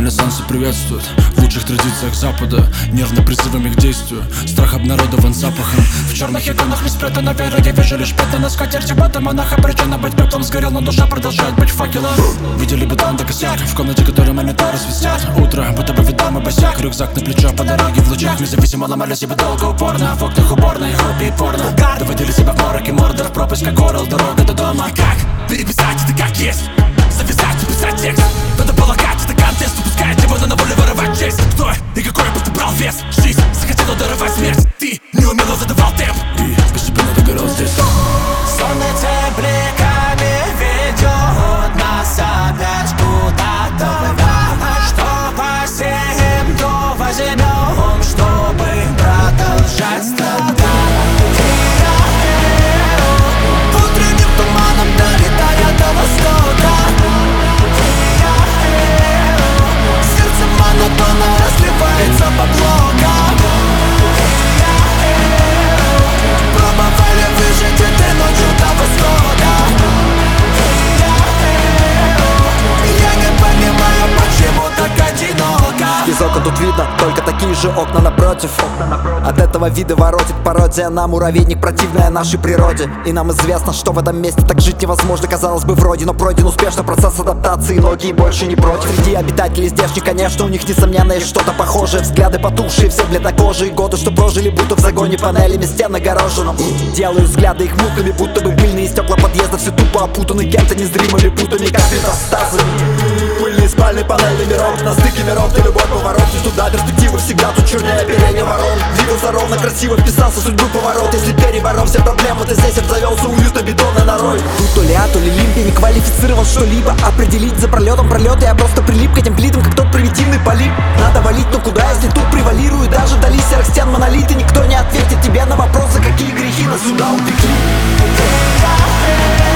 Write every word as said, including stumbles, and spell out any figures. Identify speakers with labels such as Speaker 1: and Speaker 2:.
Speaker 1: Ренессансы приветствуют в лучших традициях Запада, нервно призывами к действию. Страх обнародован запахом. В черных иконах не спрятана вера. Я вижу лишь пятна на скатерти. Бата монаха, причина быть пеплом сгорел, но душа продолжает быть факелом. Видели бы там до косяк в комнате, которой монитары свистят. Утро, будто бы видам и босяк. Рюкзак на плечо по дороге в лучах. Независимо ломали себя долго упорно. В окнах уборной, хобби и порно. Доводили себя в морок и мордор. Пропасть как орел, дорога до дома. Как переписать это как есть? Завязать, написать текст. Надо полагать, это контест. Упускает его, но на воле воровать честь. Кто и какой бы ты брал вес? Жизнь захотела даровать смерть. Ты неумело задавал темп и постепенно догорал здесь.
Speaker 2: Солнце бликами ведет нас опять куда-то. Что посеем, то возьмем, чтобы продолжать страдать. Утренним туманом долетая до востока. Сердце монотонно разливается по блокам. Пробовали выжить этой ночью до восхода. Я не понимаю, почему так одиноко.
Speaker 3: Из окон тут видно только такие же окна напротив. От этого вида воротит пародия на муравейник, противная нашей природе. И нам известно, что в этом месте так жить невозможно. Казалось бы, вроде, но пройден успешно процесс адаптации. Многие больше не против. Среди обитателей здешних, конечно, у них несомненно есть что-то похожее. Взгляды потухшие, все бледнокожие. Годы, что прожили, будто в загоне панелями стен огороженным. Делают взгляды их мутными, будто бы пыльные стекла подъезда. Все тупо опутаны кем-то незримыми путами, как метастазы. Пыльные спальные панели миров, на стыке миров, где любой поворот не туда. Перспективы всегда тут чернее оперение ворон. Двигался ровно, красиво, вписался в судьбу поворот. Если переборол все проблемы, ты здесь обзавелся уюта бетонной норой. Тут то ли А, то ли Лимп, я не квалифицировал что-либо. Определить за пролетом пролет, я просто прилип к этим плитам, как тот примитивный полип. Надо валить, но куда, если тут превалирует даже вдали серых стен монолиты. Никто не ответит тебе на вопросы, какие грехи нас сюда упекли.